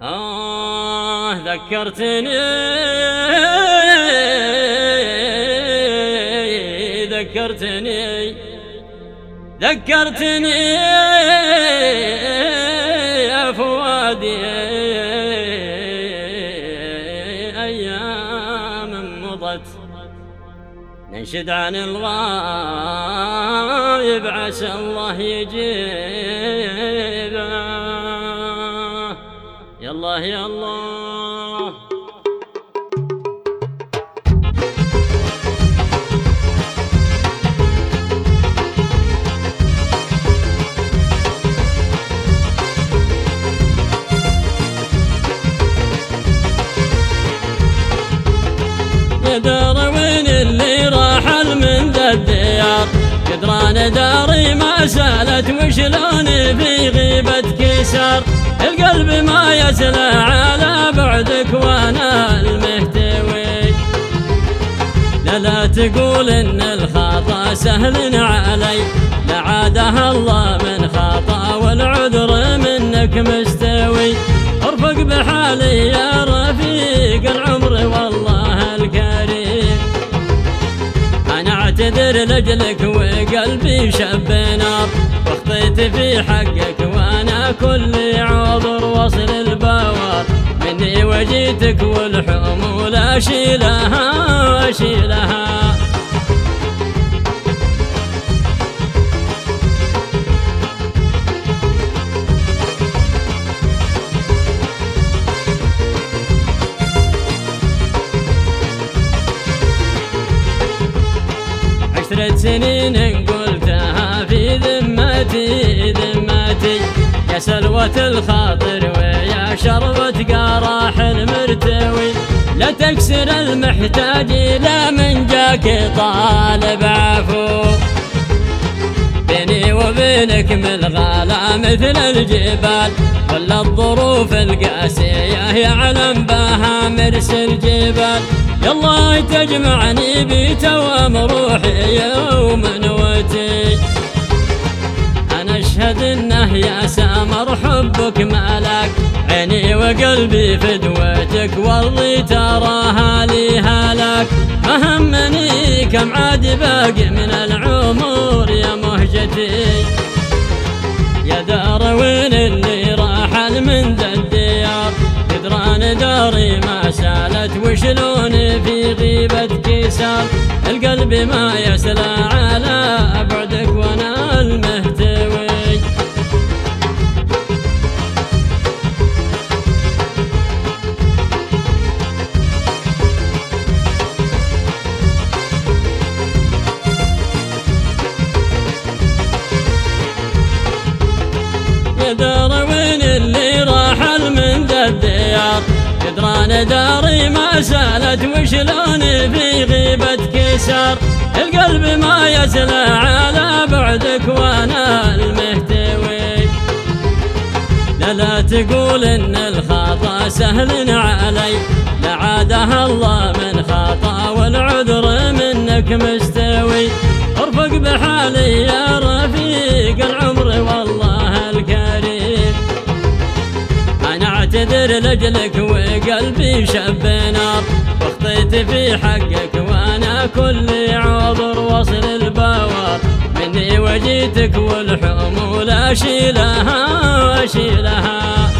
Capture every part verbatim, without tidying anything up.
آه ذكرتني ذكرتني ذكرتني يا فؤادي أيام مضت ننشد عن الغايب عسى الله يجيبه. يا الله يا الله يا دار وين اللي راحل من ذا الديار، قدران داري ما سالت وشلون في غيبتك سار، القلب ما يسلى على بعدك وانا المهتوي. لا لا تقول ان الخطا سهل علي، لعادها الله من خطا والعذر منك مستوي. ارفق بحالي يا رفيق العمر والله الكريم، انا اعتذر لاجلك وقلبي شب نار، واخطيت في حقك وانا كل عذر وصل البوار، مني وجيتك والحمول اشيلها اشيلها. عشرة سنين قلتها في ذمتي ذمتي، يا سلوة الخاطر ويا شربة قراح المرتوي. لا تكسر المحتاج لا من جاك طالب عفو، بيني وبينك ملغالة مثل الجبال، ولا الظروف القاسية يعلم بها مرسل جبال. يالله تجمعني بتوام روحي يوم نوتي، أنا أشهد إنه يا سامر حبك مالك، عيني وقلبي فدوتك والله تراها لي هلاك. ما همني كم عاد باقي من العمر يا مهجتي، يا دار وين اللي راحل من ذا الديار، قدران داري ما سالت وشلون في غيبتك سار، القلب ما يسلى على بعدك وانا المهتوي. يا دار وين اللي راحل من ذا الديار، قدران داري ما سالت وشلون في غيبتك سار، القلب ما يسلى على بعدك وانا المهتوي. لا لا تقول ان الخطا سهل علي، لعادها الله من خطا والعذر منك مستوي. ارفق بحالي يا رفيق العمر والله الكريم، انا اعتذر لاجلك وقلبي شب نار، واخطيت في حقك وانا كل عذر وصل البوار، مني وجيتك والحمول اشيلها اشيلها.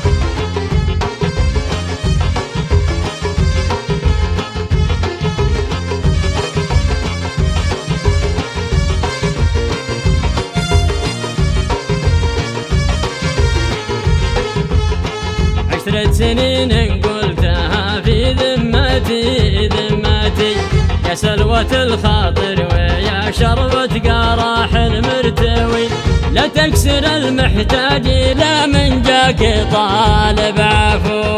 عشرة سنين قلتها في ذمتي ذمتي، يا سلوة الخاطر ويا شربة قراح المرتوي. لا تكسر المحتاج لا من جاك طالب عفو،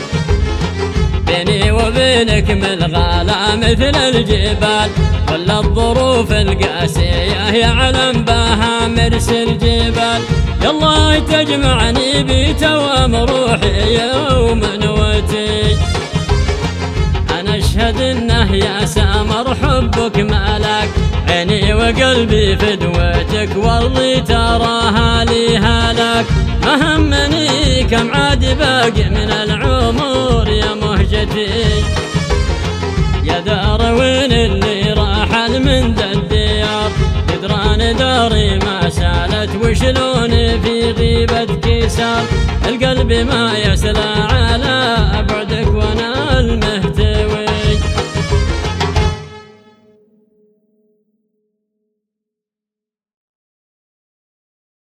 بيني وبينك ملغالة مثل الجبال، ولا الظروف القاسية يعلم بها مرسل جبال. يالله تجمعني بتوام روحي يوم نوتي، أنا أشهد إنه يا سامر حبك مالك، عيني وقلبي فدوتك والله تراها لي هلاك. ما همني كم عاد باقي من العمر يا مهجتي، يا دار وين اللي راحل من ذا الديار، قدران داري ما سالت وشلون في غيبتك صار، القلب ما يسلى على